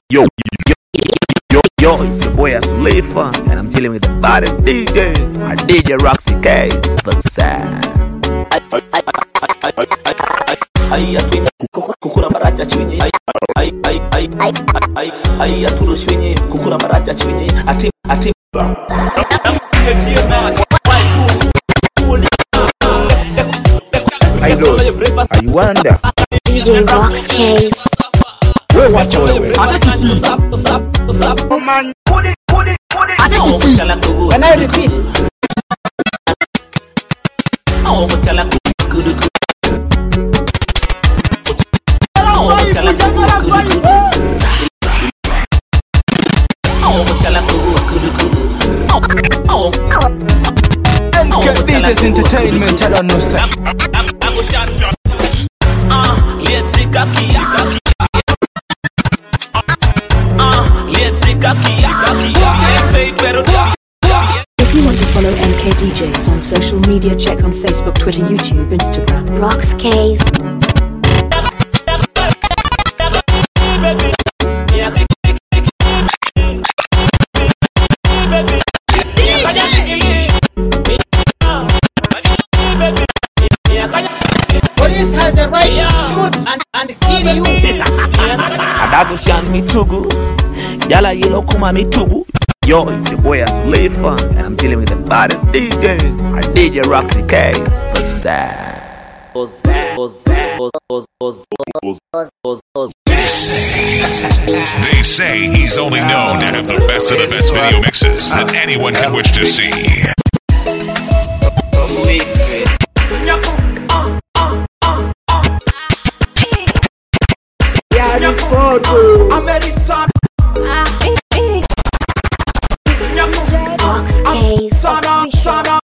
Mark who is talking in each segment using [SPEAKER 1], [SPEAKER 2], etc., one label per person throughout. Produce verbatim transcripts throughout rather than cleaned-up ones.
[SPEAKER 1] Yo, yo, yo, yo, it's your boy Aslifa, and I'm chilling with the baddest D J, my D J Roxy Case, for sad. Ay, atu kukura maraja chini. Ay, ay, ay, ay, ay, ay, atu shwenye kukura maraja chini. Ati, ati. I know. I wonder.
[SPEAKER 2] D J Rox Case.
[SPEAKER 1] Wait, watch your way.
[SPEAKER 3] Can I repeat?
[SPEAKER 4] Get D J's entertainment, I don't know, sir.
[SPEAKER 2] If you want to follow M K D Js on social media, check on Facebook, Twitter, YouTube, Instagram. Rox Case.
[SPEAKER 3] Police has a right to shoot and, and kill you.
[SPEAKER 1] Adago shan mitugu, yala yelo kuma mitugu. Yo, it's your boy Aslifa, and I'm chilling with the baddest D J, my D J Roxy Case, for sad.
[SPEAKER 5] They say he's only known to have the best of the best video mixes that anyone can wish to see.
[SPEAKER 2] Rox Case official.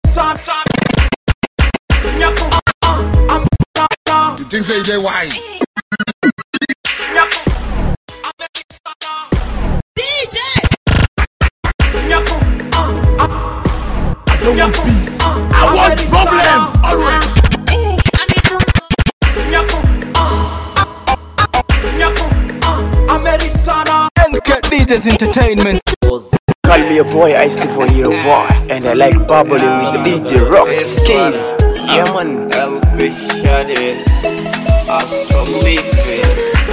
[SPEAKER 6] You think they they wise?
[SPEAKER 3] D J.
[SPEAKER 6] I don't want peace. I want problems. Alright.
[SPEAKER 4] M K D J's entertainment.
[SPEAKER 7] Call me a boy, I still for your boy, and I like bubbling with the D J Rox Case. Yeah man.
[SPEAKER 8] Elvis shut it. I stop living.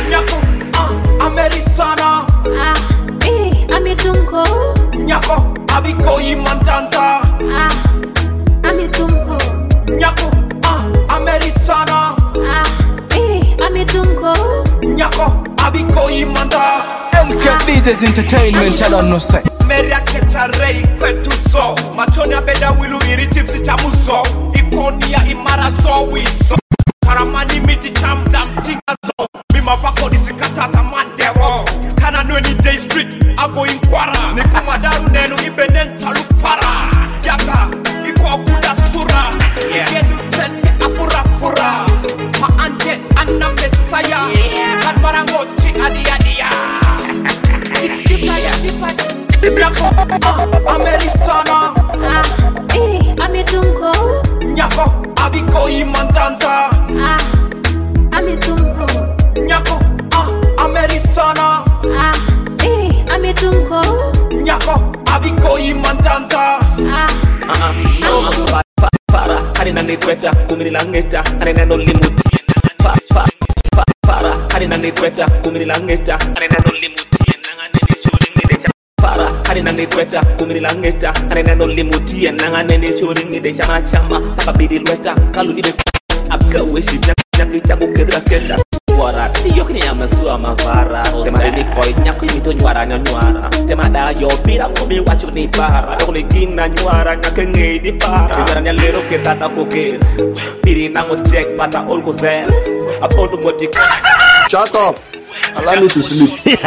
[SPEAKER 9] Americana. Ah, eh, amitunko. Nyako, abiko imantanta. Ah, amitunko. Nyako, ah, Americana. Ah, eh, amitunko. Nyako, abiko imanta.
[SPEAKER 4] M K D J's entertainment, I don't know, sir.
[SPEAKER 9] Meria ketarei kwetuzo. Machoni abeda wilu iri tipsi chamuzo. Ikonia imara so wiso. Paramani miti cham cham tingazo. Mima vako disikatata mandero. Kana nweni day street ago inkwara. Nikuma daru nenu ibenen talufara. Yaga iko kuda sura. Yedu sente afura fura. Ma ante anna mesaya. Kan marangochi adi adia. It's different, different. Nyako, ah, Americana. Ah, eh, amitunko. Nyako, abiko imantanta. Ah, amitunko. Nyako, ah, Americana. Ah, eh, amitunko. Nyako, abiko imantanta. Ah,
[SPEAKER 1] Ah, no, para, harina nekweta, kumiri langeta, harina no limuti, para, para, para, harina nekweta, kumiri langeta, harina no limuti, nangane ni shuri ni decha. Para, harina nekweta, kumiri langeta, harina no limuti, nangane ni shuri ni decha. Chama chama, papabidi lweta, kalu ni be, abka weshi, nyaki chaku kedra kedra. Wara, ni yoki ni amasua mavara. Tema ni koi nyaki mito nyuara nyuara. Tema da yo pira kumi wachu ni para. Doko ni kina nyuara nyake ngei di para. Nyuara nya lero ke tata koke. Piri nango check pata all ko zel. Abodu moti.
[SPEAKER 6] Shut up. Allow me to sleep.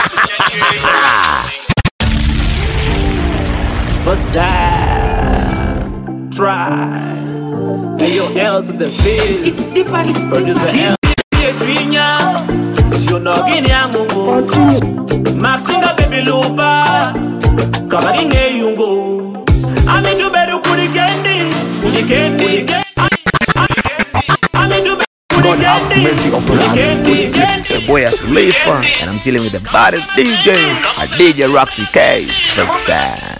[SPEAKER 1] Bazaar. Try. Hey yo, L to the field.
[SPEAKER 9] it's different, it's
[SPEAKER 1] Producer
[SPEAKER 9] different.
[SPEAKER 1] L. Shunogini yangu Maxinga baby lupa Kama ginge yungu Ami tuberu kunikendi Kunikendi Ami tuberu kunikendi Kunikendi
[SPEAKER 10] boy as Khalifa, and I'm chilling with the baddest D J, a D J Roxy K. The fan.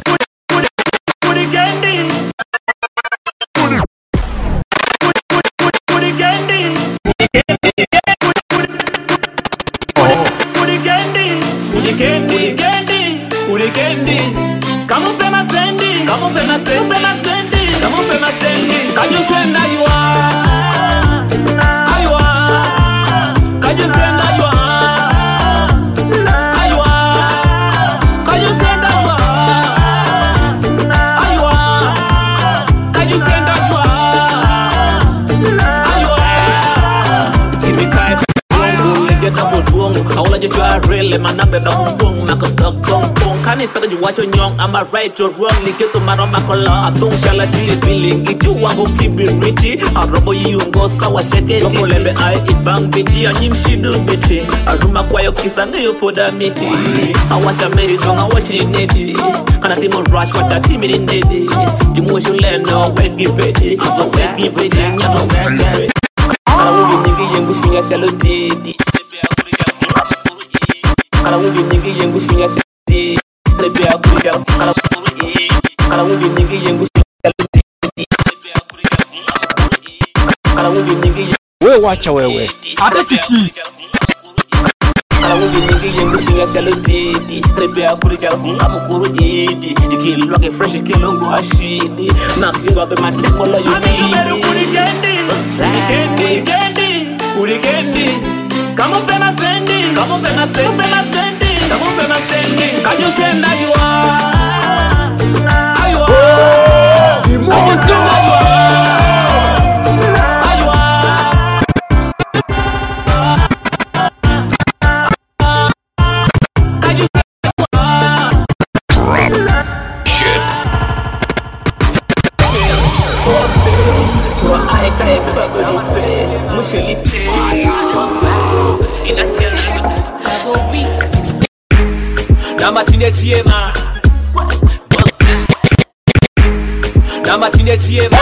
[SPEAKER 1] Come up and send it, come up and send it, come up and send it. Can you send that you are? Are you are? Can you send that you are? Are you are? Can you send that you are? Are you are? Can you send that you are? Are you are? Timmy Kai, get up with Wong. I will let you try really, my number, the Hong Mac of the Gong. Can it you watch on young? Am I right or wrong? Get to my color. I don't shall I be feeling it. You want to keep it richy. I robo you go sour shake it. Don't let me eye it bang bitchy. I him she do bitchy. I room a quiet kiss and you put a meaty. I watch a married dog. I watch it in navy. And I think on rush watch a team in navy. The motion land now wait be ready. I don't say be ready. I don't say I will be nigga young pushing a shallow diddy. I will be nigga young pushing a shallow I will be nigga young I will be nigga
[SPEAKER 10] we watch away.
[SPEAKER 1] Ada titi. I will be nigga young sing a salute. Prepare for the jalfun. I'm a guru didi. You kill like a fresh kill on Guashidi. Nothing up in my temple. You candy, candy, candy, candy. Come up and send it. Come up and send it. Come up and send it. Can you send that you are? Are you are? Can you send that you are? Are you are? Can you send that you are?
[SPEAKER 5] Drop shit.
[SPEAKER 1] I can't be Musheli. In a shell. Nama tine chiema Nama tine chiema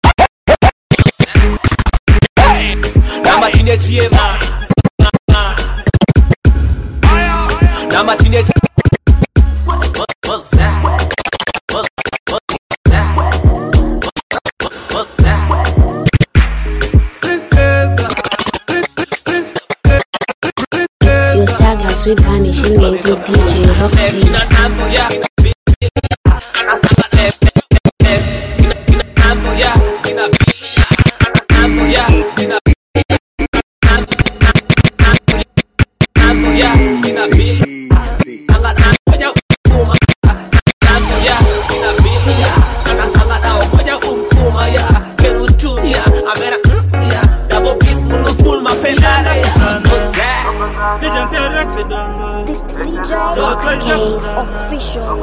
[SPEAKER 1] Nama tine chiema Nama tine
[SPEAKER 11] Your star girl sweet vanishing with the D J Roxy.
[SPEAKER 12] This is D J Roxy official.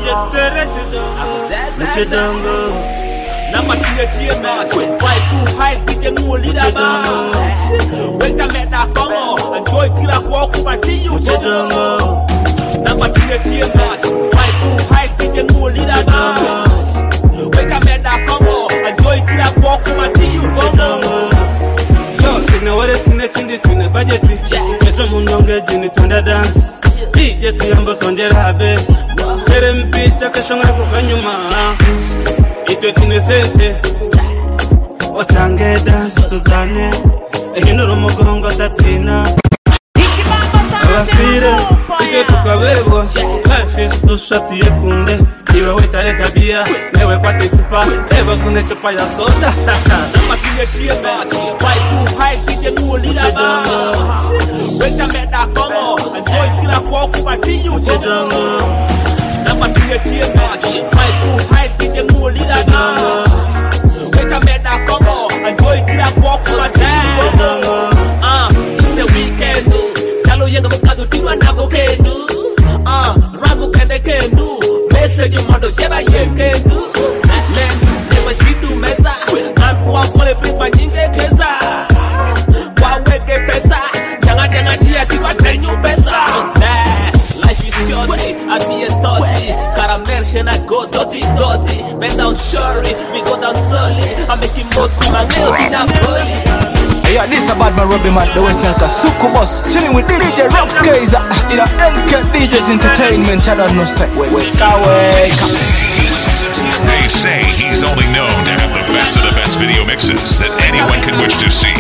[SPEAKER 1] Nama tia tia ma, five two high, get your new leader ba. Wait a minute, come on, enjoy kila kwa kupati you. Nama tia tia ma, five two high, get your new leader ba. Wait a minute, come on, enjoy kila kwa kupati you.
[SPEAKER 13] So, sina wale sina chindi tuna budgeti. Kesho mundonge jini tunda dance. D J tuyambo tonjera habe. Sere mpicha kesho ngako kanyuma. Itwe tunesente Otange dance tuzane Ehino mugongo tatina Abafire Itwe tukabebwa Life is too short yekunde Iwe wetare tabia Newe kwa techupa Eva kune chupa ya soda
[SPEAKER 1] Nama tia tia ma, five two high, get your new leader ba. Wait a minute, come on, enjoy kila kwa kupati you. Nama tia tia ma, five two high, get your new leader ba. Wait a minute, come on, enjoy kila kwa kupati you. Ah, it's a weekend. Shalo yenga mukadu tima na bokendu. Ah, ramu kende kendu. Message modo sheba yekendu. Never she do meza. I'm going for the majinge keza. Kwa weke pesa. Janga janga dia tiba tenyu pesa. Life is short, I be a study. Caramel shena go dirty dirty. Bend down surely, we go down slowly. I'm making more to my milk in a bully.
[SPEAKER 10] Hey
[SPEAKER 4] Yeah, this a bad man Robbie man, the West Nelka Suku boss. Chilling with D J Rocks K's. You know, N K D J's Entertainment. I don't know say. Wake, wake, wake.
[SPEAKER 5] They say he's only known to have the best of the best video mixes that anyone can wish to see.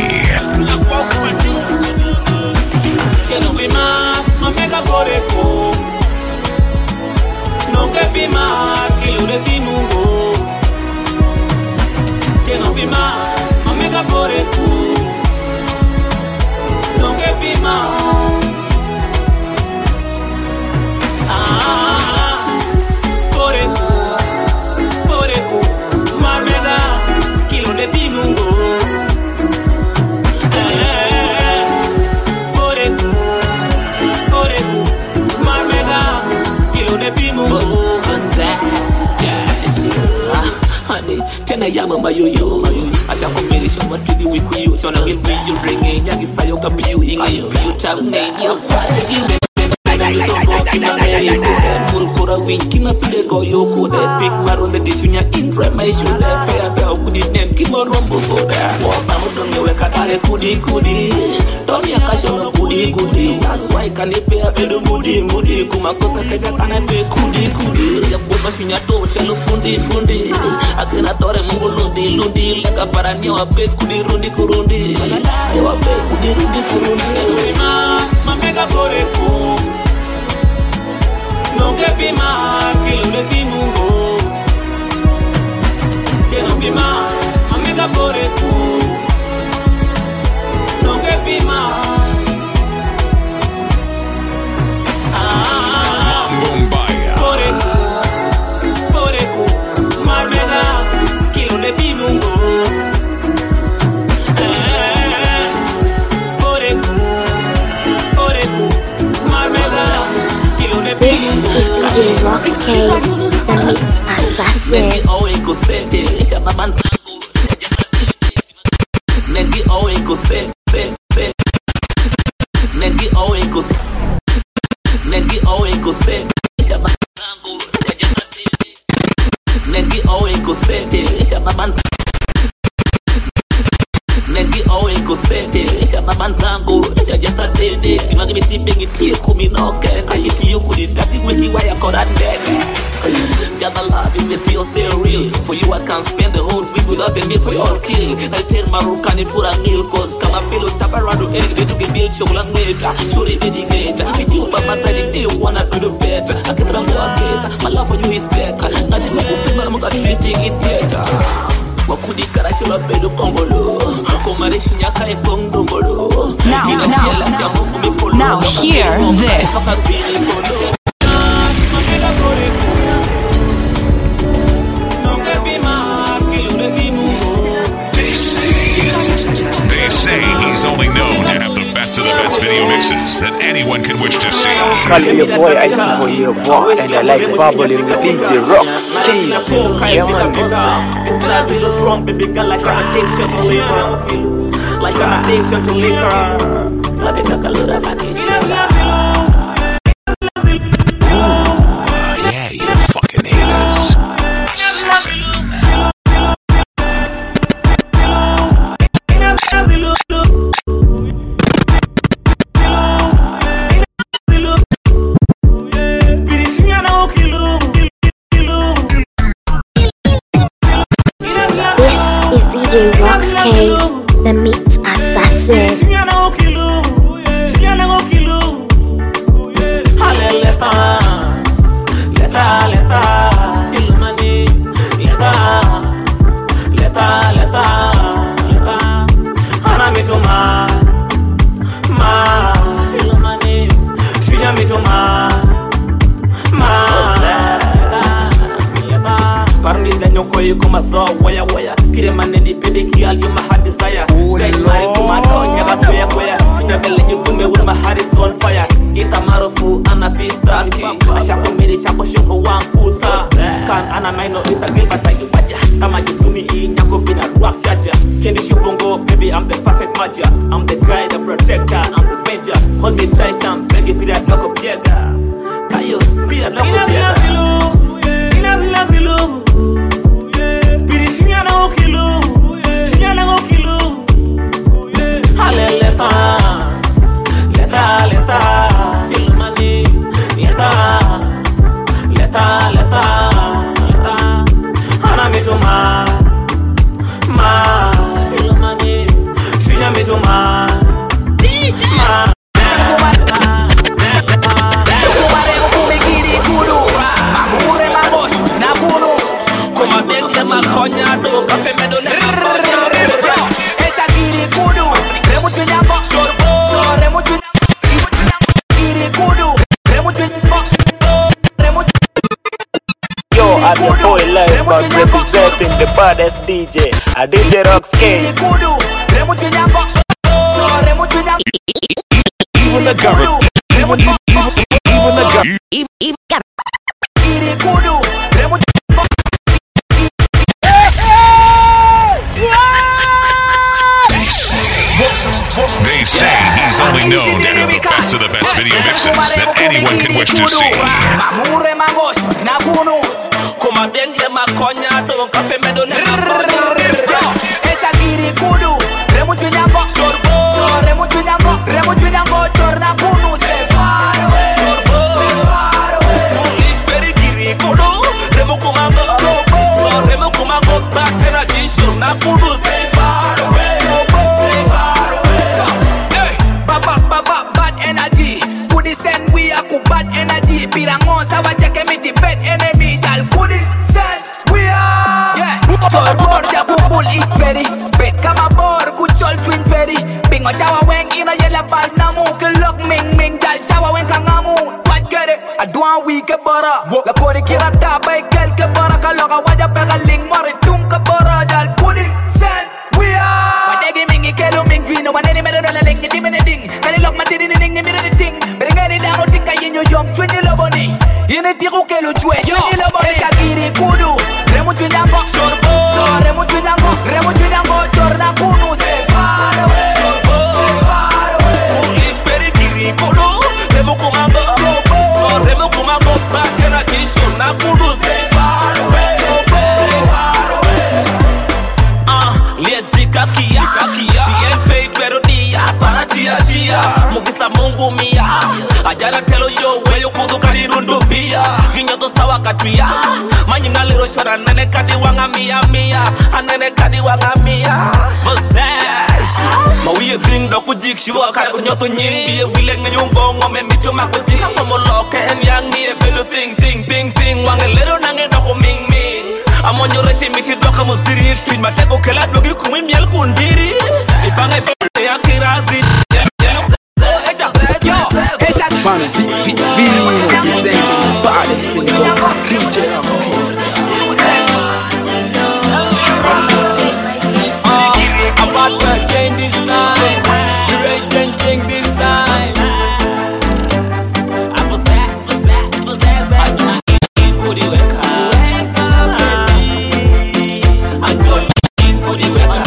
[SPEAKER 1] Non che prima che lo devi lungo, che non prima ma mega pure tu, non che prima ah pure tu, pure tu, ma mega che lo devi lungo, eh pure tu, pure tu, ma mega che lo devi lungo. Tena yama mayoyo Asha combination what to do with you So now if you bring in Yagi sayo kapiyu Inga you tap name Yo side Kura win kima pile go yoko de big maron de disunya indre mai shule pe aba kudi nen kimo rombo boda wa samu don yewe kadale kudi kudi don ya kasho kudi kudi that's why kan pe aba mudi mudi kuma kosa keja kana pe kudi kudi ya ko bashunya to chelo fundi fundi akena tore mungu lundi lundi leka parani wa pe kudi rundi kurundi wa pe kudi rundi kurundi ma mamega bore ku non che prima che lo devi lungo, che non prima ma mega pure tu, non che prima ah
[SPEAKER 5] Bombaya
[SPEAKER 1] pure tu, pure tu, ma mega che lo devi lungo, eh pure tu, pure tu, ma mega che lo devi
[SPEAKER 11] This is D J Rocks K's, the Mix Assassin.
[SPEAKER 1] Nengi owe ko sente, esha baban tango. Nengi owe ko sente, Nengi owe ko Nengi owe ko sente, esha baban tango. Nengi owe ko sente, esha baban Nengi owe ko sente, esha baban tango. Esha jasa dede, imagi miti bengi tie kumi noke. Ayiti yukudi tati weki waya koran dede. Got the love is the deal still real. For you I can't spend the whole week without the need for your kill. I tell Marukani pura meal cause kama pilo tabarado eri de to get built chocolate meta. Shuri dedi geta. With you by my side if you wanna do the better. I can run more geta. My love for you is better. Najima kupima muka treating it better. Wakudi karashi wa bedo kongolo. Komare shinyaka e kongdongolo.
[SPEAKER 14] Now, now, now hear this.
[SPEAKER 5] They say he's only known to have the best of the best video mixes that anyone can wish to see.
[SPEAKER 7] Call your boy, I still for your boy, and I like bubbling with D J Rocks Keys. Yeah, man.
[SPEAKER 1] This life is so strong, baby girl, like an addiction to liquor. Like an addiction to liquor. Let me talk a little about this.
[SPEAKER 5] Yeah, you fucking haters.
[SPEAKER 11] This is D J Rocks K's, the Mix Assassin.
[SPEAKER 1] Kuma so waya waya kire maneni pediki ali ma had desire dai mai kuma to nyaga toya koya sinya belle ñu tume wura ma haris on fire ita marufu ana fita asha ko meri shako shoko wan puta kan ana maino ita gilba tagi waja kama jitumi i nyako bina rock chaja kendi shibongo baby I'm the perfect match I'm the guy the protector I'm the ranger hold me tight champ begi pira loko piega kayo pira loko piega ina zila zilu to kape medo le
[SPEAKER 3] Echa kiri kudu Remu chunyango Sorbo So remu chunyango Kiri kudu Remu chunyango Remu
[SPEAKER 7] Yo, I'm your boy Live, but representing the baddest D J, a D J Rocks Case.
[SPEAKER 10] Even the government, even, even, even the government, even, even
[SPEAKER 5] They say he's only known to have the best of the best video mixes that anyone can wish to see.
[SPEAKER 1] Kuma bengle makonya to kape medo le
[SPEAKER 3] Echa kiri kudu Remu chunyango Sorbo So remu chunyango Remu chunyango Chorna kunu Stay far away Sorbo Stay far away
[SPEAKER 1] Police peri kiri kudu Remu kumango So remu kumango Back energy Chorna kunu Stay far away Stay far away Hey Baba baba bad energy Kudi send we aku bad energy Pirango sawa cheke miti bad enemy Jal kudi send we are Yeah Chol bor ja bubul ik peri Bet kama bor ku chol twin peri Bingo chawa weng ina yela bal namu Ke lok ming ming jal chawa weng kangamu Wat kere Adwan we ke bora La kori kira da bay kel ke bora Kaloka waja pega ling mori tum ke bora Jal kudi send we are Wadegi mingi kelu ming dwino Waneni medo la ling Yedi mene ding Kali lok matiri ni ning Yemire ni ting Berengani dano tika yinyo yom Twinyi loboni Yene tiku kelu chwe Twinyi loboni Echa kiri kudu Remu chunyango Sorbo So remu chunyango Remu chunyango Chorna kunu Stay far away Sorbo Stay far away Police peri kiri kudu Remu kumango So remu kumango Back energy Chorna kunu Stay far away Stay far away Ah, liya jika kia Kia P N P pero dia Para chia chia Mugisa mungu mia Ajana telo yo Weyo kudu kari rundu pia Ginyoto sawa katuya Manyina liro shora Nene kadi wanga mia mia Anene kadi wanga mia Vosesh Mawiye ding doku jik shiwa Kare kunyoto nyin Biye wile ngeyungo Ngome micho makuchi Ngomo loke en yang niye Belu ting ting ting ting Wange lero nange doku ming ming Amonyo reshi miti doka musiri Twin mateko kela dogi kumi miel kundiri Ipange f***e ya kirazi
[SPEAKER 4] Fan Vino presenting the baddest pinto D J Rocks Case.
[SPEAKER 1] I'm about to change this time. Duration change this time. I'm possessed, possessed, possessed. I'm not in booty wake up. I'm going in booty wake up.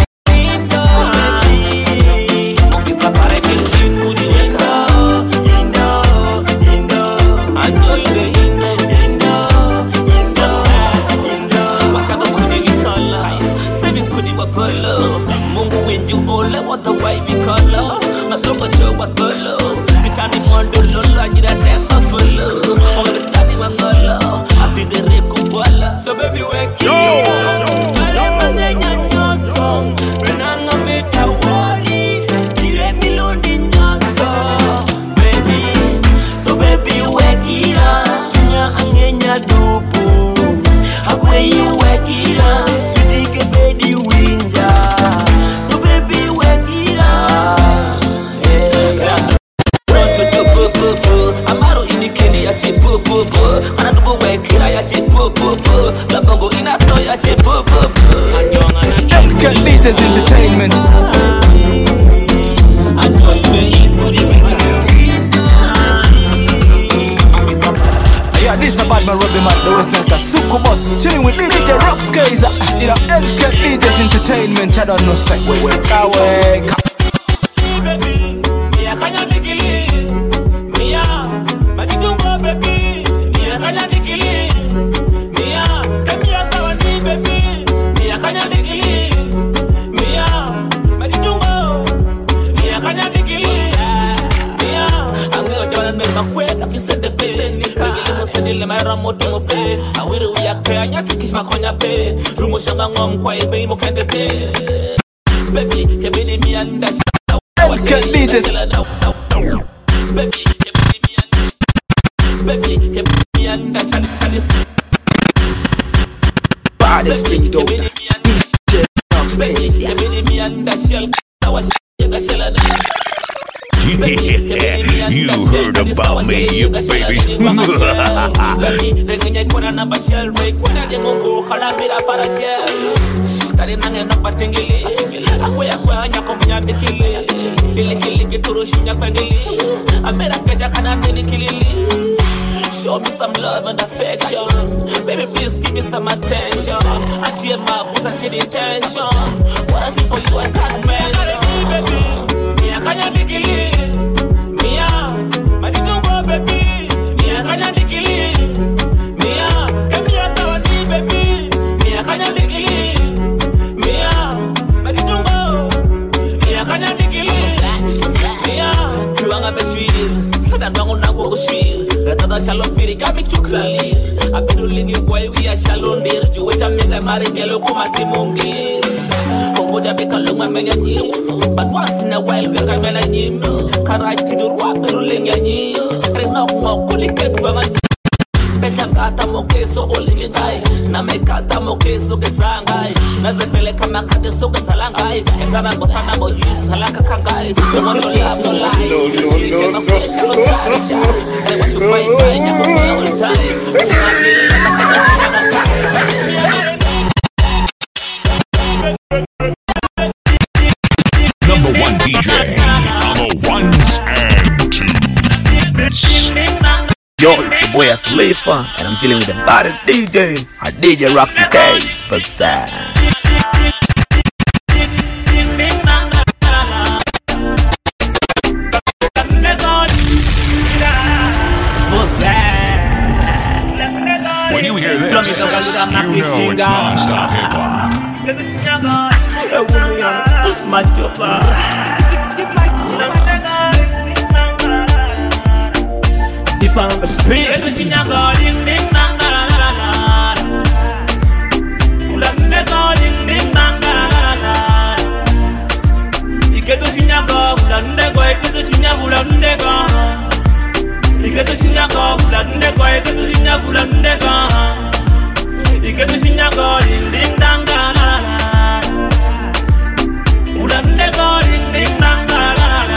[SPEAKER 1] Mungu winju ole what the way we color Masongo cho what bolo Sitani mondo lola Nira demba follow Onga stani wangolo Happy the reku bola So baby wake you Marema nyanya nyoko Renanga meta wari Kire milundi nyoko Baby So baby wake it up Nya angenya dupu Hakwe you wake it up Sweetie ke baby winja So baby wake it up yeah. Want to do boo boo boo Amaro inikeni ya chi boo boo boo Kana dubu wake ya chi boo boo boo La bongo inato ya chi boo boo boo
[SPEAKER 4] M K D Js Entertainment.
[SPEAKER 1] I know you be in booty wake
[SPEAKER 4] Yeah, this is the bad man Robbie Man, the West Nile Suku Boss. Chilling with D J Rocks Case. You know, M K D Js Entertainment. I don't know, say, wait, wait, wait.
[SPEAKER 1] Baby, Mia kanya bigili, Mia, makitungo baby, Mia kanya bigili, Mia, kamia sawa si baby, Mia kanya bigili, Mia, makitungo, Mia kanya bigili, Mia, ango jona me makwe, nakisende pe, Wigili mo senile mayra moto mo pe, Awiri uyake, anyaki kish makonya pe, Rumo shanga ngom kwa ibe mo kende pe, Baby, kebidi mi anda
[SPEAKER 4] M K D Js.
[SPEAKER 1] Baby, baby, baby, understand this.
[SPEAKER 4] Baddest pinto.
[SPEAKER 11] Rocks Case.
[SPEAKER 10] Yeah, you heard about me, you baby.
[SPEAKER 1] Show me some love and affection. Baby, please give me some attention. I tear my boots and the intention. What I feel for you, I can't mention. Baby, me a kanya dikili. Me a, ma di tumbo baby. Me a kanya dikili. Me a, come here sawati baby. Me a kanya dikili. Me a, ma di tumbo. Me a kanya dikili. Me a, kuanga beswir. Sada nango nango beswir. Retada shalom piri kami chuklalir. Abedu lingi boy we a shalom dir. Juwe chamila mari mielo kumati mungi. Kongo jabe kaluma menya nyi. But once in a while we ka mela nyi. Karai tidur wa bedu lingi nyi. Renok mo kulike duwa nyi. Pesa kata moke so olingi ngai. Na me kata moke so kesangai. Na zepele kama kate so kesalangai. Ezana gotana mo use salaka kangai. No one no love no lie. No no no no. I want you fight fight ya for me all time.
[SPEAKER 5] Number one D J on the ones and twos.
[SPEAKER 10] Yo, it's your boy Asleeper, and I'm chilling with the baddest D J, our D J Roxy Case, for sad.
[SPEAKER 5] When you hear this, you know it's non-stop hip-hop.
[SPEAKER 1] Deep on the beat, everything I got in ding dang da da da da. Ulande got in ding dang da da da da. Iketo sinya go, ulande go, iketo sinya ulande go. Iketo sinya go, ulande go, iketo sinya ulande go. Iketo sinya go in ding dang da da da. Ulande go in ding dang da da da.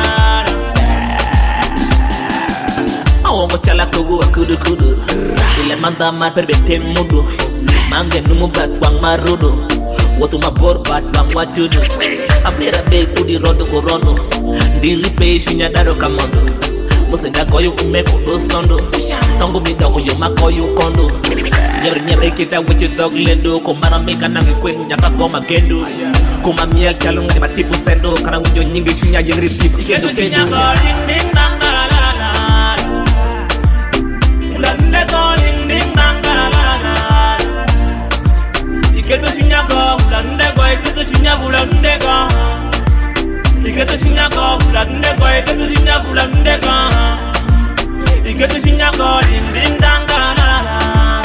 [SPEAKER 1] Awo chala kugu akudu kudu. Ile manda ma perbete mudu. Mange numu batwang marudu. Watu mabor batwang wajudu. Abnera be kudi rodo korondo. Ndiri pe shinya daro kamondo. Musenga koyo ume kodo sondo. Tango midoko yo makoyo kondo. Nyere nyere kita wichi dog lendo. Kumbara meka nangi kwengu nyaka goma kendo. Kuma miel chalung ni matipu sendo. Kana unyo nyingi shinya yengri tipu kendo kendo. Ulande go ding ding dang da da da. Iketo sinya go, ulande go, iketo sinya ulande go. Iketo sinya go, ulande go, iketo sinya ulande go. Iketo sinya go ding ding dang da da da.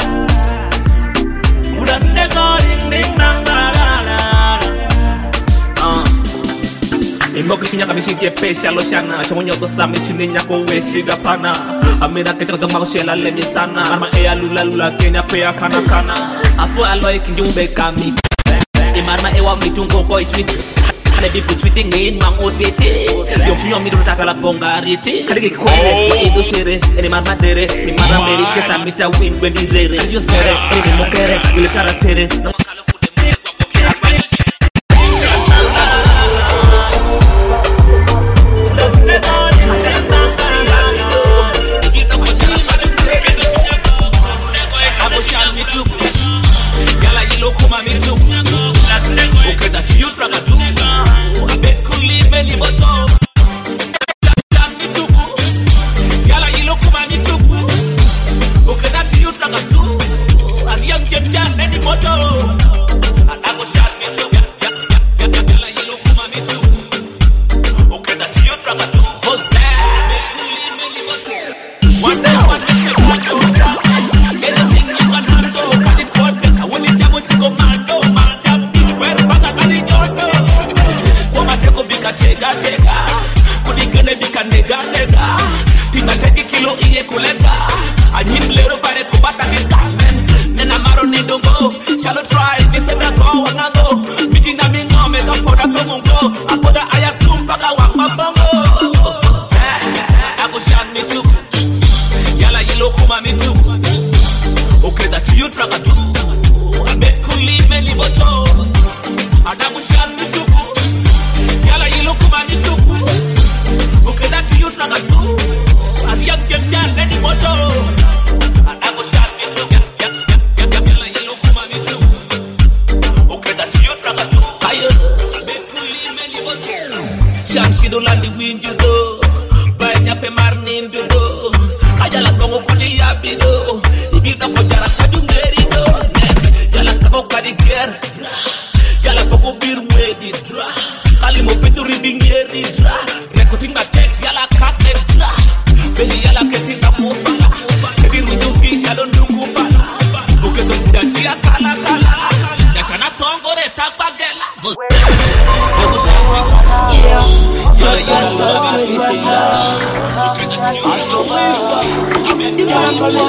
[SPEAKER 1] Ulande go ding ding dang da da da. Ah. Imoki sinya kami shike pesha lo shana. Chamonyo to sami shini nyako we shiga pana. Amina kecha kutong makushela lemi sana. Arma ea lula lula kenya pea kana kana. Afu aloy kinjumbe kami. Imarma ewa mitungo koi sweet. Kale biku tweeting in mang otete. Yung sunyo midu tatala pongarite. Kale ki kwere wa edo shere. Eni marma dere. Mi mara meri kesa mita win wendi rere. Kale yo sere. Eni mokere. Wile karatere. Namo kalo fude mute kwa poke abaya. Yala yilo kuma mi tu. Okay, that you traga tu. I bet kuli meni boto. Jam mi tu. Yala yilo kuma mi tu. Okay, that you traga tu. And young jem jam meni boto.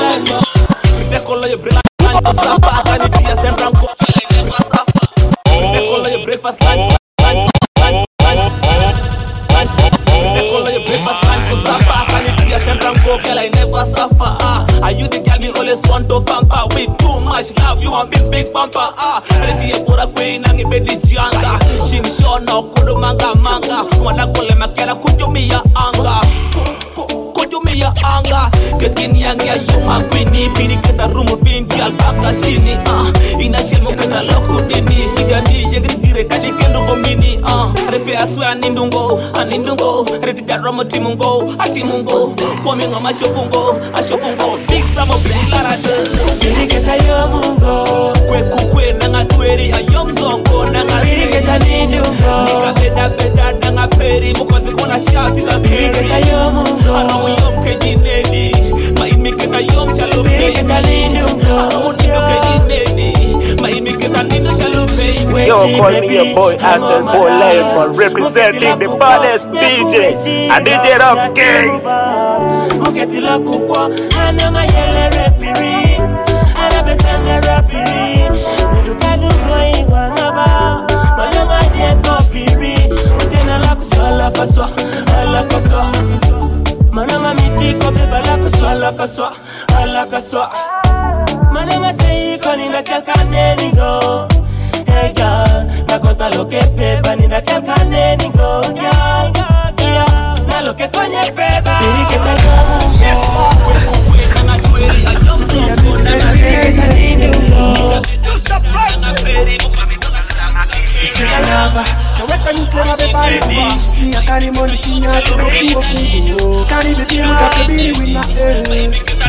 [SPEAKER 1] Recolo your breakfast lunch supper Kanitia sembra mkocha I never suffer Recolo your breakfast lunch lunch lunch lunch Recolo your breakfast lunch supper Kanitia sembra mkocha I never suffer ah Are you the girl me always want to pamper with too much love you want this big bumper ah Ready ya bora kwe nangi bedi jianga Shimshona kudu manga manga Wana kole makera kujumia anga Kujumia anga Ketin yang ya yuma kwini Pini keta rumu pinti albaka sini ah Ina shilmo keta loko dini Figani yengri dire kadi kendo gomini ah Repe aswe anindungo Anindungo Reti jaromo timungo Atimungo Kwami ngoma shopungo Ashopungo Big samo filara Pini keta yomungo Kwe kukwe nanga tweri Ayom zongo nanga Pini keta nindungo Nika beda beda nanga peri Mukozi kona shati na peri Pini keta yomungo Anamu yom kejineni Maimi keta yom shalo pei Pini keta nindungo Anamu nindo kejineni Maimi keta nindo shalo pei
[SPEAKER 7] Yo, call me your boy, Angel Boy Life, representing the baddest D J, and D J Rock Kings.
[SPEAKER 3] Oketila kukwa, anama yele repiri, anabesende repiri, Mudukalu going wangaba, manama de kopiri, Utena la kuswala kaswa, ala kaswa, Manama miti kobe bala kuswala kaswa, ala kaswa, Manama seyi koni na chalka nenigo. Hey girl, na konta loke pepa ni na chalka neni go yeah, yeah, na loke kwenye pepa Piri keta yo yes, Wena nga kweri ayom zongo Na nga keta nini ulo Na peri mukazi kuna shaka
[SPEAKER 15] Sina lava, kaweka nyuklera bebari mwa Ni akani moni kinya kubo kubo kubo Kani beti mukakabiri wina eh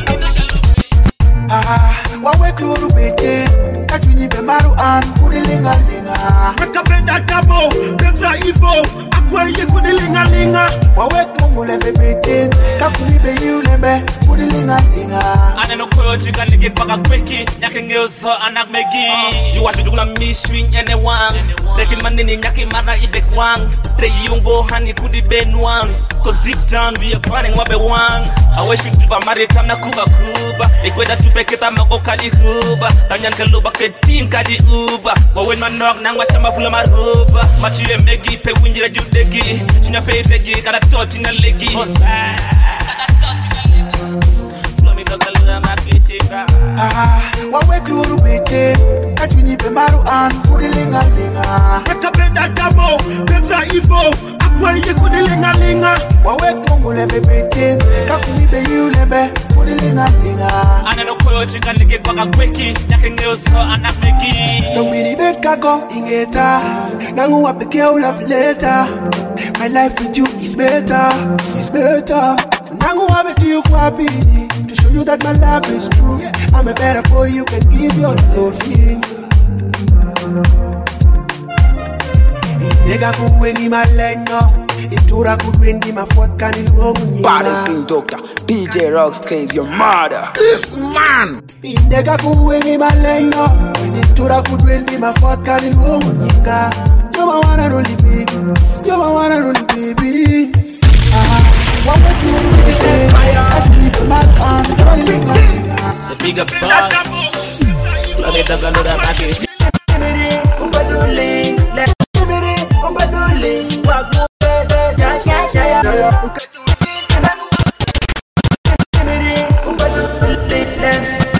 [SPEAKER 15] Ah, wawe kluru bete Kachwini bemaru an kunilinga linga
[SPEAKER 6] Makapenda kabo, kemza ivo Akweye kunilinga linga
[SPEAKER 15] Wawe kumule bebete Kakuni be yuleme kunilinga linga
[SPEAKER 1] Ane no koyo chika nige kwa kweki Nyake ngeuzo anak megi Yuwa shudugula mishwing ene wang Rekin manini nyake mara ibek wang Tre yungo hani kudi ben wang Cause deep down we are planning wabe wang Awe shuduva maritam na kuba kuba Ikweda tupeketa mako kadi huba Tanyan kaluba ketin kadi uba Wawen manok nang washama fula maruba Machuye megi pe winjira judegi Shunya pe regi kada toti na legi Kada toti na legi Flow me dokalura makishika
[SPEAKER 15] Ah, wawe kluru bete Kachwini bemaru an kunilinga linga
[SPEAKER 6] Makapenda kabo, kemza ivo Akweye kunilinga linga
[SPEAKER 15] Wawe kumule bebete Kakuni be yuleme kunilinga linga
[SPEAKER 1] Ane no koyo chika nige kwa kweki Nyake ngeuzo anak megi
[SPEAKER 15] Nobini bet kago ingeta Nangu wapeke love later My life with you is better Is better Nangu wabeti you kwa bidi To show you that my love is true I'm a better boy you can give your love yeah. Nigga kuweni malengo Itura kuweni mafuaka ni luomu nyinga
[SPEAKER 7] Baddest new doctor, D J Rocks Case, your mother.
[SPEAKER 6] This man
[SPEAKER 15] Nigga kuweni malengo Itura kuweni mafuaka ni luomu nyinga You're my one and only baby You're my one and only baby Ah, what would you do with the fire? I can leave a man on the rolling
[SPEAKER 1] The bigger boss Flow me dokalura makishika
[SPEAKER 3] Umbaduli, let me umbaduli, wagu bebe, ya ya ya ya. Umbaduli, let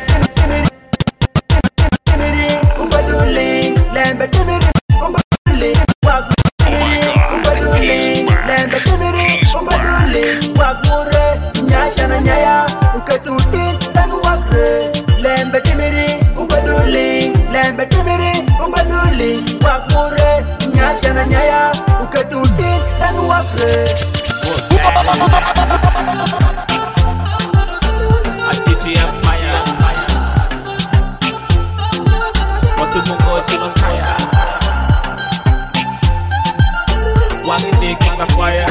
[SPEAKER 3] umbaduli, let umbaduli, wagu umbaduli, let umbaduli, wagu re, nyasha na nyaya, uketutin dan wakre, lembe timiri, umbaduli, lembe timiri, umbaduli, wakure, nyasha na nyaya, uketutin dan wakre.
[SPEAKER 1] Atiti empire Watu mungo sino kaya Wangini kisa fire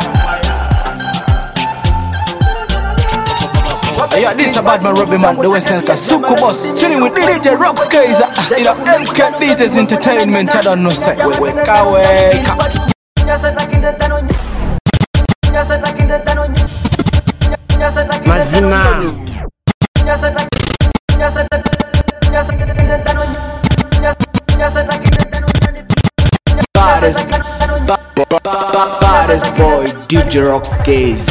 [SPEAKER 4] Hey, yeah, this is a bad man, Robbie man, the Western Kasuku boss. Chilling with D J Rocks Case, you know, M K D Js Entertainment, I don't know, say. Weka, weka.
[SPEAKER 3] Mazima
[SPEAKER 4] baddest boy, D J Rocks Case.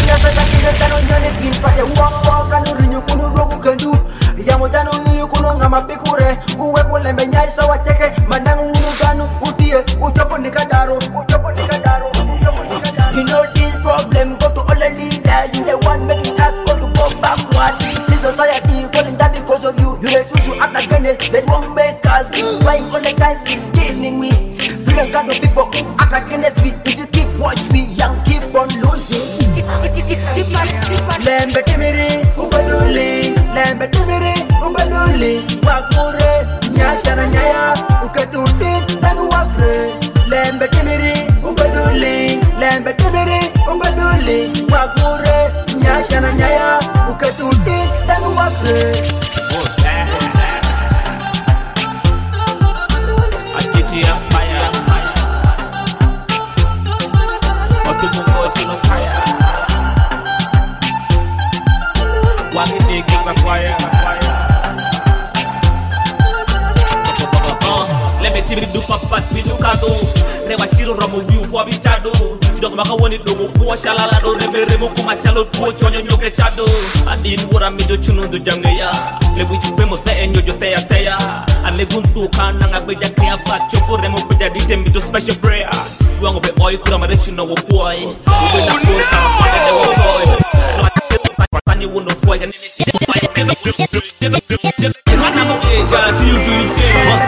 [SPEAKER 16] You know this problem, go to all the leaders. You the one making us go to go backward. See society falling down because of you. You refuse to act against it, they won't make us. Crying all the time is killing me. Freedom kind of people who act against me. If you keep watch me, young keep on losing. It's deeper, it's deeper. Lembe timiri, ubaduli. Lembe timiri, ubaduli. Wakure, nyasha na nyaya. Uketuti, tanu wakre. Lembe timiri, ubaduli. Lembe timiri, ubaduli. Wakure, nyasha na nyaya. Uketuti, tanu wakre.
[SPEAKER 1] Let me tell you, do papa, do kado. Rema shiro ramo wiu po abitado. Dog maka woni dogo po shalala do reme remo kuma chalo po chonyo nyoke chado. Adin wora mi do chuno do jangeya. Le wichi pemo se enyo jo teya teya. Ane guntu kana ngakbe jakya ba chopo remo peja dite mi do special prayer. Wango be oy kura ma rechi no wo boy. Ube na kota ma de wo boy. No pani wono foi ga ni Mana mo eja do you do it.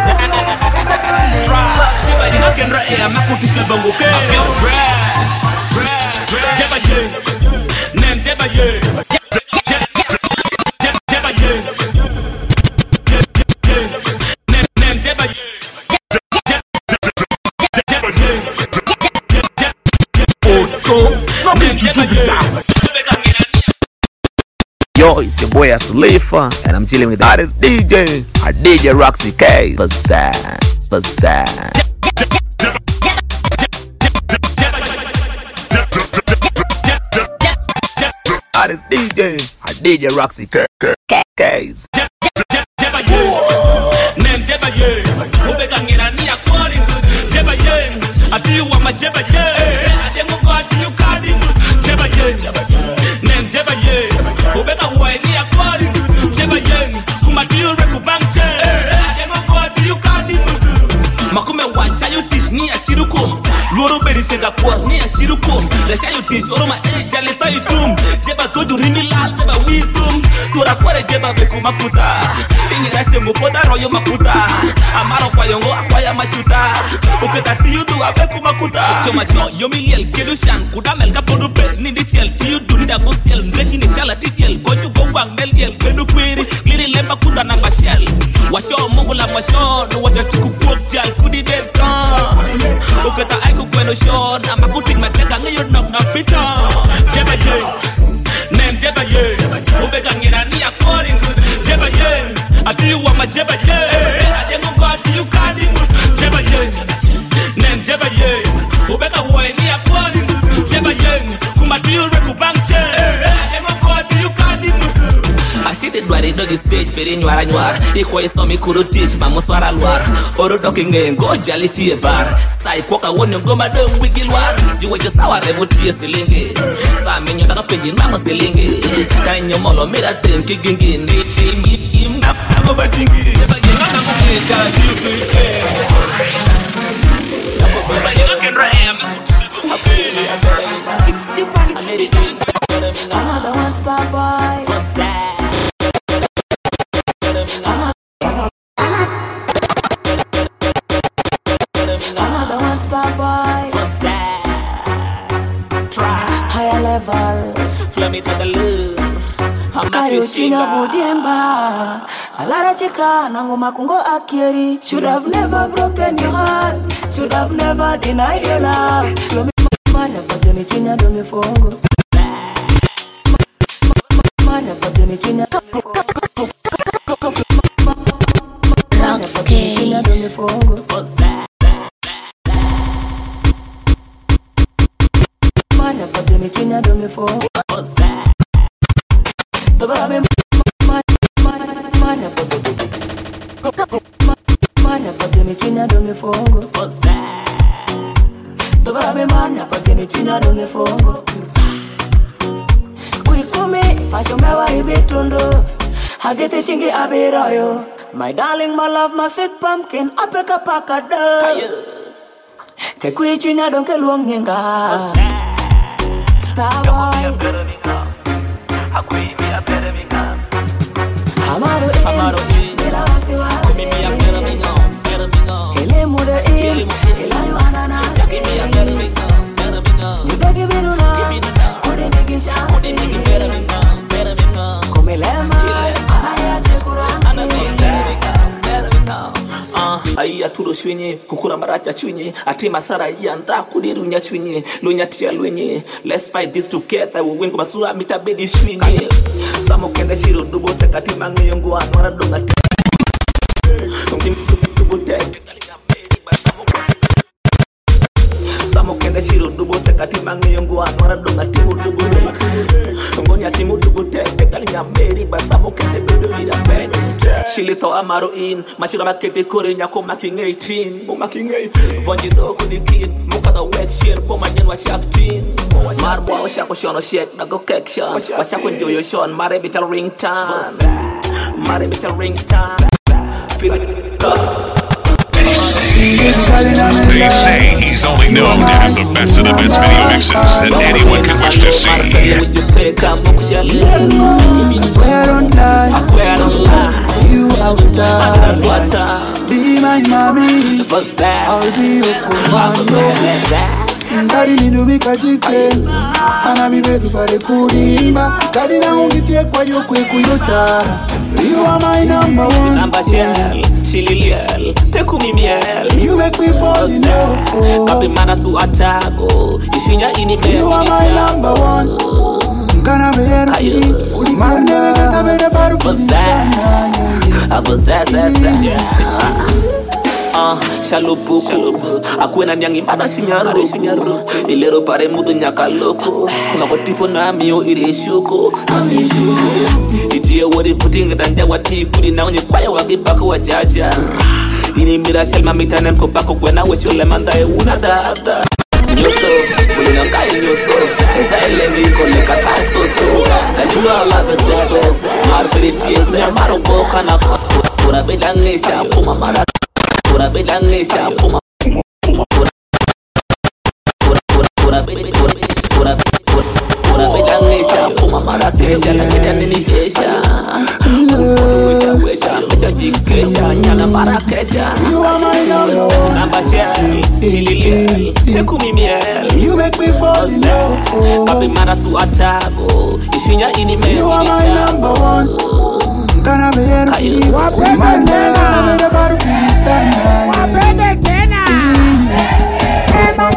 [SPEAKER 1] I can write a makuti sabango ke I feel dry Jeba ye Nem jeba ye Jeba ye Nem nem jeba ye Jeba ye Nem jeba ye
[SPEAKER 10] Yo, it's your boy Asalifa, and I'm chilling with the hottest D J, our D J Roxy K. Basan, Basan. Hottest D J, our D J Roxy K. Case.
[SPEAKER 1] Nem jeba ye, ubeka ngira ni akwari jeba ye, ati wa ma jeba ye, adengo ko ati ukadi jeba ye, nem jeba ye, ubeka wa ni akwari jeba ye, kuma tiu rekubanche, adengo ko ati ukadi makume wacha yo Disney ashirukum, loro beri Singapore ni ashirukum, lesha yo dis oroma e jale taitum, jeba todu rimilal jeba witum, tura kware jeba beku makuta, ini rasio ngopoda royo makuta, amaro kwa yongo akwaya machuta, uketa tiyu tu abeku makuta, choma cho yo miliel kelushan, kudamel kapodu pe, nindi chiel tiyu tu nida gosiel, mzeki ni shala titiel, koju gongwang meliel, bedu kwiri, liri lemba kuta nang machiel, washo mungu la masho, no waja chuku kuok jal, kudi del kan, uketa aiku kweno shon, ama kutik mateka ngayo nok nok pita, jeba ye, nem jeba ye, ubeka ngira ni akwari jeba ye, ati wa ma jeba ye, adengo ko ati ukadi jeba ye, nem jeba ye, ubeka wa ni akwari jeba ye, kuma tiu rekubanche, adengo ko ati ukadi Ashite dwari dogi stage peri nyuara nyuar Iko yeso mi kuru tish ma muswara luar Oro doki ngengo jali tiye bar Sai koka wonyo goma dong wigi luar Jiwe jo sawa rebu tiye silingi Sa minyo taka penji mama silingi Kanyo molo mira tem kigingi Ni imi im na nago bachingi Jeba yenga na mweja diu tu iche Jeba yenga kenra ea makutu sebu It's deeper, it's deeper Another one stop by What's that? Another one stop by What's that? Try higher level Flow me to the loop Kayo chino budiemba Alara chikra nango makungo akieri Should have never broken your heart Should have never denied your love Flow me mana pageni chinya donge fongo Mana pageni chinya
[SPEAKER 11] Rocks Case.
[SPEAKER 16] Mana pageni chinya donge fongo Togorabe Mana pageni Mana pageni chinya donge fongo Togorabe mana pageni
[SPEAKER 3] chunya donge fongo. Kuikumi pachomewa ibitundo. Hagete chingi abiroyo. My darling, my love, my sweet pumpkin, apeka pakada. Ke kui chunya donke luong yenga. Star boy. Amaro in, Amaro in, ila wasi wasi. Give me a better me now, better me now. Ele muda in, ila yu ananas. Give me a better me now, better me now. You beg me now, give me now. Kode nigi chance, kode nigi better me now, better me now. Come lema, anaya chekura, anaya better me now, better me now. Ah, aiya turo shwenye, kukura maracha chwenye, ati masara iya nda kudirunya chwenye, lunya tia lwenye. Let's fight this together, we win kumasura mitabedi shwenye. Samo kende shiro dubo teka timangi yongo anwara donga te. Dubo teka Samo kende shiro dubo teka timangi yongo anwara donga timu dubo teka. Ngonya timu dubo teka kali nyameri ba samo kende bedo ira pete. Shilito amaro in, mashira makete kore nyako making eighteen, mo making eighteen. Vonji do kudikin, muka da wet share po manyen wa shaktin. Marbo wa shako shono shake na go cake shon. Wa shako njoyo shon, mare bichal ring time. Mare bichal ring time. Feel it up.
[SPEAKER 5] They say he's only known to have the best of the best video mixes that anyone can wish to see.
[SPEAKER 15] I swear I don't lie. I swear I don't lie. You out there. Be my mommy. I'll be your commando. Daddy ni numi kajike. Ana mi medu pare kurimba. Daddy na ungitie kwa yo kwe kuyota. You are my number one.
[SPEAKER 1] Number shell, shililiel, teku mimiel.
[SPEAKER 15] You make me fall in love.
[SPEAKER 1] Kapi mana su atago. Ishinya ini me.
[SPEAKER 15] You are my number one. Gonna be here. Marne gana bere baru
[SPEAKER 1] kuzana. Abo sa sa sa. Ah, shalupu, shalupu. Aku na nyangi mada shinyaru, shinyaru. Ilero pare mudu nyakaloko. Kuna kwa tipo na miyo ireshuko, amishuko. Itie wori footing danja wati kuri na onye kwaya wagi bako wajaja. Ini mira shel mamita nemko bako kwena wesho lemanda e una dada. Nyoso, uli na kai nyoso. Esa elengi kone kata soso. Kajua la beso, marfiri tiese, maro boka na kura bedangesha, puma mara. Pura bedangesha, puma. Pura pura pura pura pura bedangesha, puma mara kesha, la kida nini kesha. Kesha kesha, kesha jikesha, nyana mara kesha.
[SPEAKER 15] You are my number one.
[SPEAKER 1] Number shell, shililiel, teku mimiel.
[SPEAKER 15] You make me fall in love.
[SPEAKER 1] Kapi mara su atago, ishinya ini me.
[SPEAKER 15] You are my number one. Gonna be here. Marne gana bere baru kuzana.
[SPEAKER 17] Wapende tena.
[SPEAKER 15] My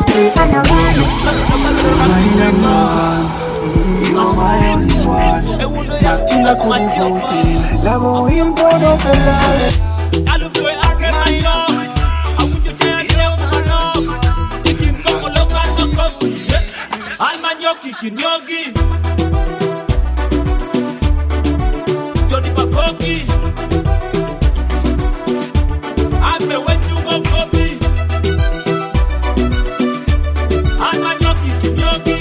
[SPEAKER 15] number, you're my only one. Nothing like one. La voy en todo pelare.
[SPEAKER 3] Almanyoki kinyogi. Jody Pafoki. I'm a wet you go copy. Almanyoki kinyogi.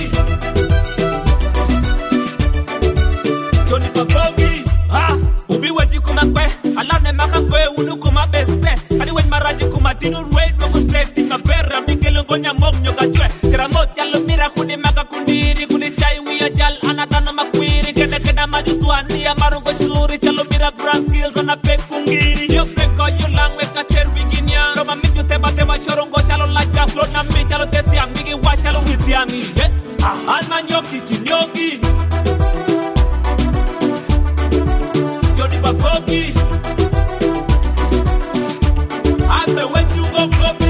[SPEAKER 3] Jody Pafoki. Ah, ubi weti kumakwe. Alane makakwe unu kumabese. Kali wen maraji kumatinu ruwe noko seti ngapera mikelo ngonya moknyo kachwe. Kramot yalo mira kuni maka kundiri kuni chai wiya jal anatano makwiri kene kena majuswani ya marungo shuri chalo mira brand skills ana pekungiri yo peko yo langwe kacher wiginya roma minju teba teba shorongo chalo laja flow na mi chalo teti amigi wa chalo withiami alma nyoki kinyoki Jody Pafoki I'm the way you go copy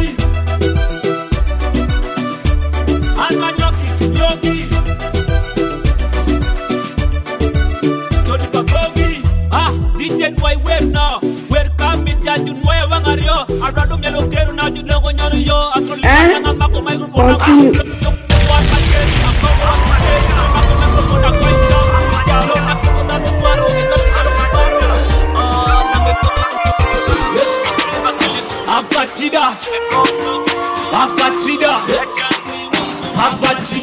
[SPEAKER 3] alma nyoki kinyoki Jody Pafoki ah D J boy where now where come me jaju noy wangario arado melo keru na ju logo nyono yo asro langa ngamba ko microphone na Afatida Afatida Afatida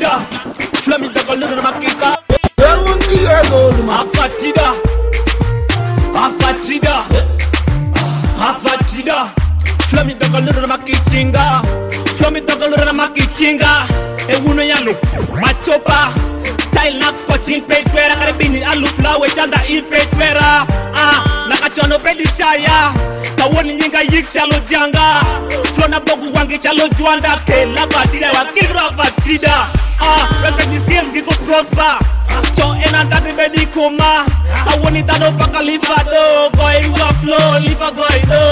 [SPEAKER 6] Mali.
[SPEAKER 1] Machopa style na coaching pay twera karibini alu flower chanda il pay twera ah nakachono pedi chaya kawoni nyinga yik chalo janga flona bogu wangi chalo juanda ke la batida wa kilgra batida ah respect these skills giko prosper cho enanda ribedi koma kawoni tado pakalifa do going go flow lifa going do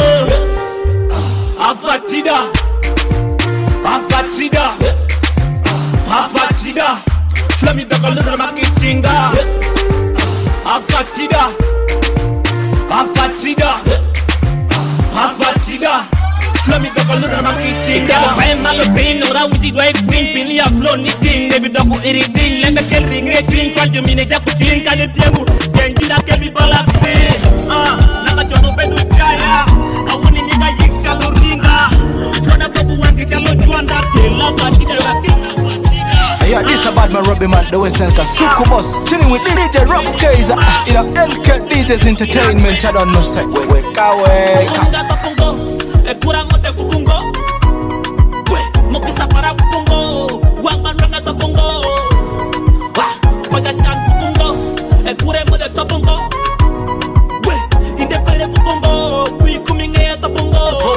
[SPEAKER 1] afatida afatida afatida Flami da kaludra makichinga Afatida Afatida Afatida Flami da kaludra makichinga Pai malo pin ora uti doi queen pin ya flow ni ting Nebi doko iriting lembe kel ring rating Kwa jumine jaku ting kane piemu Genjira kebi balapse Ah Naka chono bedu chaya Kawuni niga yik chalo ringa Flona babu wangi chalo juanda Kela batida wakisa
[SPEAKER 4] Yeah, this a bad man Robbie man, the Western Suku Boss. Chilling with D J Rock Ks. You know, L K D Js Entertainment. I don't know, say, we we kawe.
[SPEAKER 1] E pura mote kukungo. We mokisa para kukungo. Wangman ranga topungo. Wa moja shan kukungo. E pure mote topungo. We inde pere kukungo. We kuminge topungo.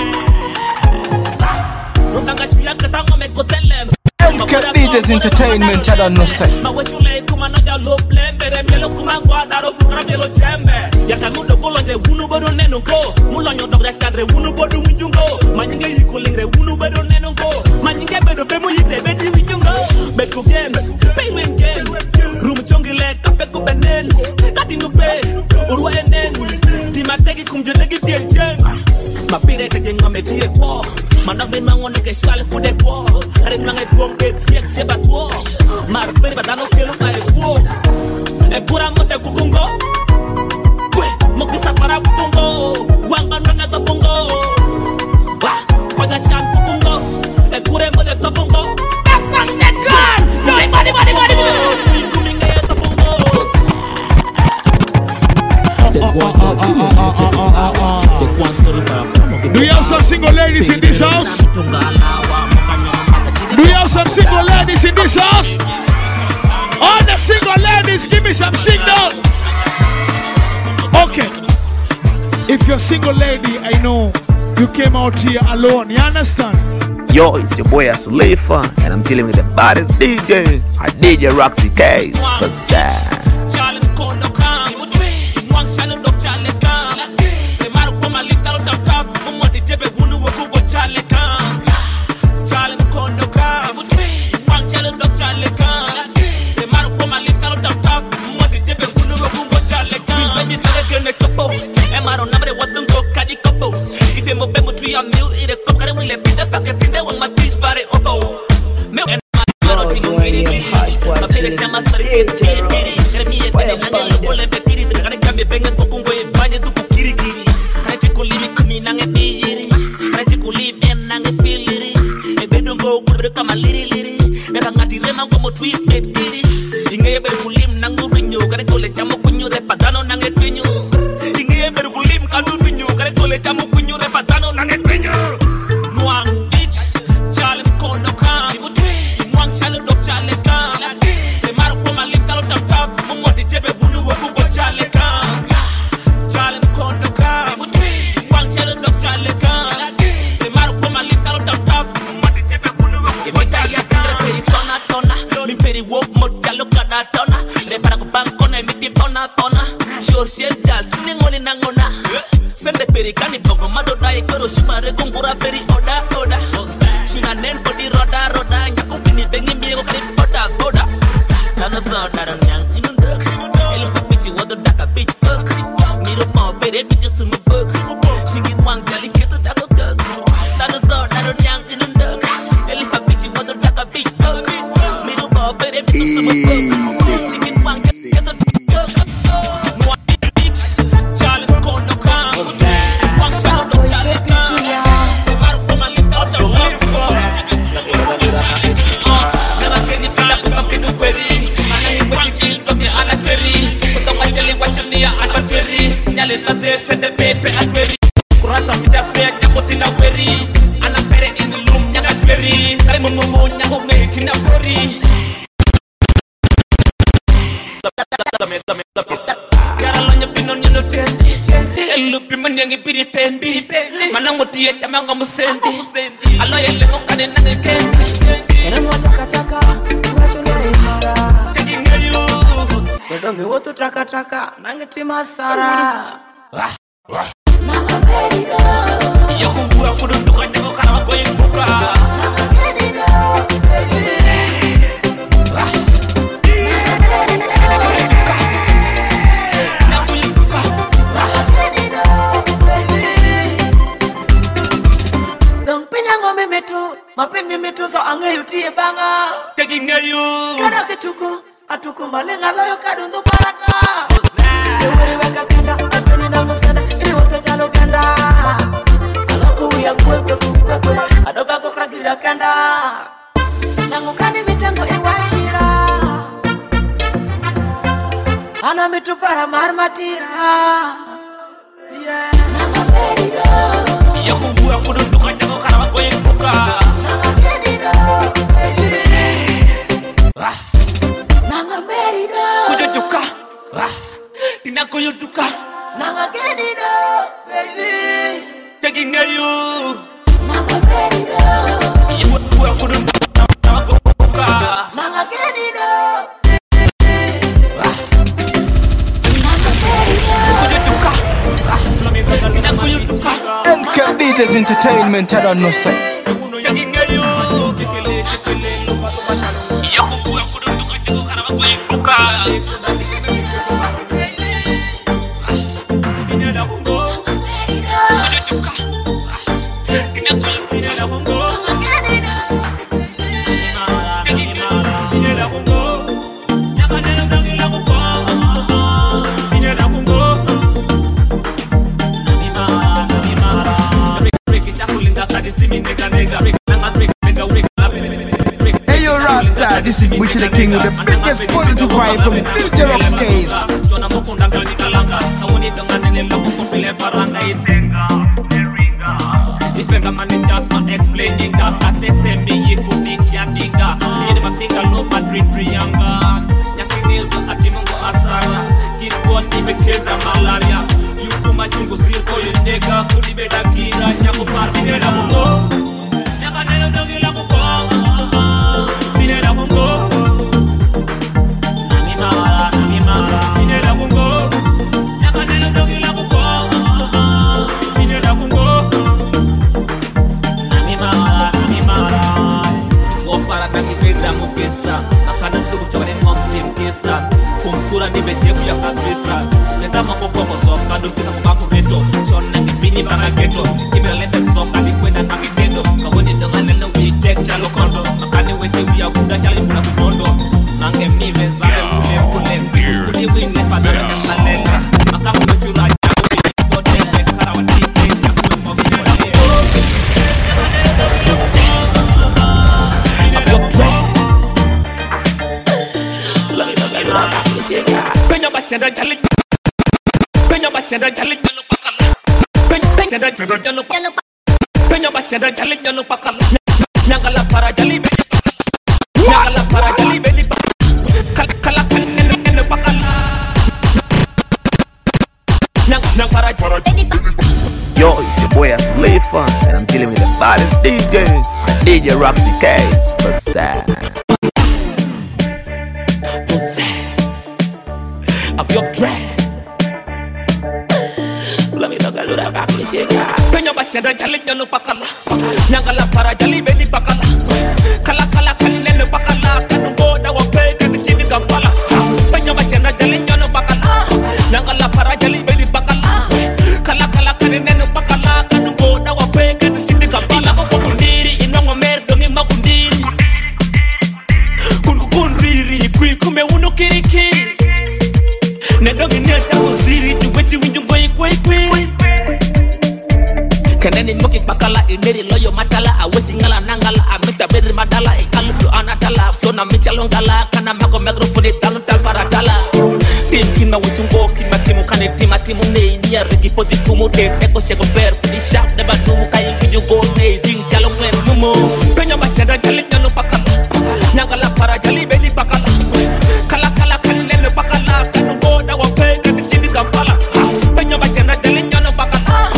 [SPEAKER 1] Rundanga shia katanga me kotelem.
[SPEAKER 4] L K D Js Entertainment, I don't know, say.
[SPEAKER 1] Maweshule kuma noja lo plembere melo kuma guadaro fukra melo jembe. Yaka mudo kolonje wunu bodo nenungo. Mulonyo dogra shandre wunu bodo winjungo. Manyinge yikolingre wunu bodo nenungo. Manyinge bedo bemo yikre bedi winjungo. Beku gen, payment gen. Room chongile kapeku benen. Katingu pe, urwa enen. Timategi kumjelegi piel jen. Mapire tege ngome tie kwa. Mandak bin mangon ke swale kude kwa. Are nange bombe fiek seba kwa. Mar beri badano kelo kare kwa. E pura mote kukungo. Kwe mokisa para kukungo. Wanga nanga topungo. Wa oja shan kukungo. E pure mote topungo. That's on the gun. Body body body body. Kuminge topungo.
[SPEAKER 6] Do you have some single ladies in this house? Do you have some single ladies in this house? All the single ladies, give me some signal. Okay. If you're a single lady, I know you came out here alone. You understand?
[SPEAKER 10] Yo, it's your boy Aslifa, and I'm chilling with the baddest D J, a D J Roxy K. Bazaar.
[SPEAKER 1] Ana pere in the loom, nyaga swery. Kale mumu nyago me tina pori. Kunyangi piri pendi Manango tiye chamanga musendi Alo yele ngokane nange kendi Kena mwa chaka chaka Mwachole imara Tegi ngayu Kodonge wotu traka traka Nange tima sara Wah Wah Nama perido Iyo kumbua kudunduka Nyengo karawa goye mbuka Nama perido Wah Mapembe metu so angayu tiye banga Tegi ngayu Kada ketuku Atuku malenga loyo kadundu baraka Yewere weka kenda Apeni na musenda Ili wote jalo kenda Aloko uya kwe kwe kwe kwe Adoga kokra gira kenda Nangukani mitango iwachira Ana mitu para marmatira Yeah Nama perido Iya kumbua kudunduka Nyango karawa kwe mbuka Nanga merido Kujuduka Tina kujuduka Nanga genido Baby Tegi ngayu Nanga merido Ibu buah kudun Nanga kujuduka Nanga genido Nanga merido Kujuduka Tina kujuduka
[SPEAKER 4] N K D Js Entertainment, I don't know say
[SPEAKER 1] Tegi ngayu Chekele chekele Iya kumbua kudunduka Nyango karawa kwe mbuka
[SPEAKER 4] Hey yo Rasta, this is Buchi the King with the biggest positive vibe from D J Rockskis.
[SPEAKER 1] If I man just man explaining that I take them me you could think ya dinga. You never think I know Madrid Trianga. Yakin is a timungo asara. Kid one even kill the malaria. You put my jungle seal for your nigga. Could be better kira. Yaku party in a mungo. Yakanelo dogi la mungo. Binera mungo. Nami mara, nami mara. Binera mungo. Yakanelo dogi la mungo. Binera mungo. Kumkura ni beteku ya kabisa Neta mambo kwa mozoka Dufisa kubaku reto Chona kipini banga geto Kimi nalete soka Likwenda na kitendo Kawoni donga nene Witek chalo kondo Makani weche uya kuda Chali muna kudondo Mange mime zare Kule kule Kuli wine Padana kansalele Makamu mechura Jaku Kote Kara wa tike Jaku mwafule Penyo bachenda jali Penyo bachenda jali jalo pakala Penyo bachenda jalo pakala Penyo bachenda jali jalo pakala Nyangala para jali beli pakala Nyangala para jali beli pakala Kala kala nene nene pakala Nyang para jali
[SPEAKER 10] Yo, it's your boy Aslefa, and I'm chilling with the baddest D J, D J Roxy Case. Bazaar.
[SPEAKER 1] Of your breath. Let me talk a little about this shit. Penyo bachenda jali jalo pakala. Nyangala para jali beli pakala. Kala kala kali nene pakala. Kanungo da wape kani chini kampala. Penyo bachenda jali jalo pakala. Nyangala para jali beli pakala. Kala kala kali nene pakala. Kanungo da wape kani chini kampala. Inako kundiri inongo merdo mi makundiri. Kunku kunriri kui kume uno kiri kiri. Nedogi neta uziri juwechi winjungo ikwe ikwe. Keneni moki bakala ineri loyo matala. Awechi ngala nangala amita beri madala. Ikalufu anatala flona michalongala. Kana mako mikrofoni taluntal paratala. Tim kima wichungo kima timu kane tima timu nei. Nia riki poti kumu te teko shego per. Kudi shap neba numu kayi winjungo nei. Ding chalo wer mumu. Penyo bachenda jali jalo pakala. Nyangala para jali beli pakala. Kala kala kali nene pakala. Kanungo da wape kani chini kampala. Penyo bachenda jali jalo pakala.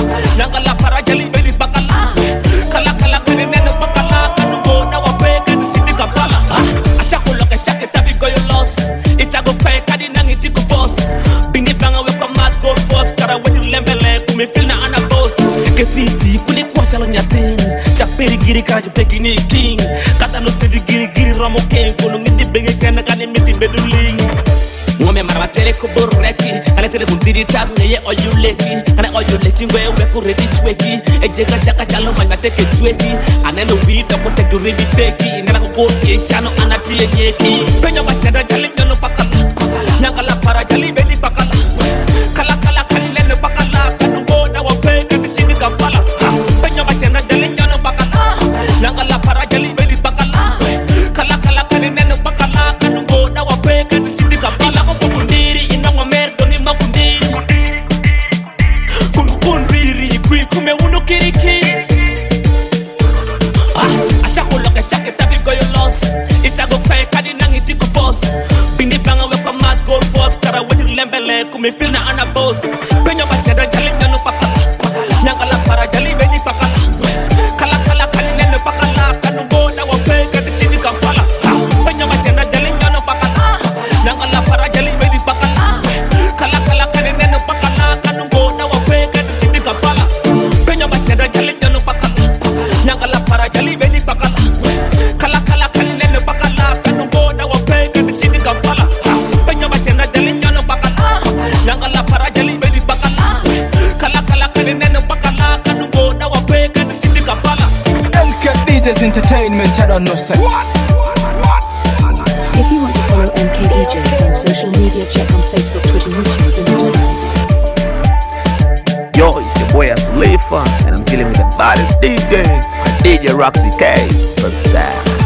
[SPEAKER 1] me feel na ana boss. Get me deep, kuni kwa shalom ya ten. Chaperi giri kaju teki ni king. Kata no sevi giri giri ramo ken. Kono ngiti benge kena kani miti beduling. Ngome maratere kubureki. Ane tere bundiri tab neye oyu leki. Ane oyu leki ngwe weku ready sweki. Ejeka jaka chalo manya teke chweki. Ane no wita ko teki ribi teki. Nena kuko yeshano anatie nyeki. Penyo bachada jali nyono pakala. Nyangala para jali beli pakala. Kala kala kali lene pakala. Kanugo na wape kati chini kampala. Penyo bachada jali nyono pakala. Nyangala para jali beli pakala. Kala kala kali lene pakala. Kanugo na wape kati chini kampala. Kukundiri ina wamerdo ni makundiri. Kunukundiri kui kume unu kiri kiri. Ah, achako loke chake tabi go you lost. Itago kwe kadi nangi tiko force. Bindi banga wekwa mad gold force. Kara weti lembele kume feel na ana boss. Penyo bachada jali nyanu pakala. Nyangala para jali beli pakala. Kala kala kali nene pakala. Kanugo na wape kati chini kampala. Penyo bachada jali nyanu pakala. Nyangala para jali beli pakala. Kala kala kali nene pakala. Kanugo na wape kati chini kampala. Penyo bachada jali nyanu pakala. Nyangala para jali beli pakala. Kala kala kali nene pakala. Kanugo na wape kati chini kampala. Penyo bachada jali nyanu pakala. Nyangala para jali beli pakala. Kala kala kali nene pakala. Kanugo na wape kati chini kampala.
[SPEAKER 4] L K D Js Entertainment, I don't know say.
[SPEAKER 2] If you want to follow M K D Js on social media, check on Facebook, Twitter, YouTube, Instagram.
[SPEAKER 10] Yo, it's your boy Aslifa, and I'm chilling with the baddest D J, D J Roxy K. What's that?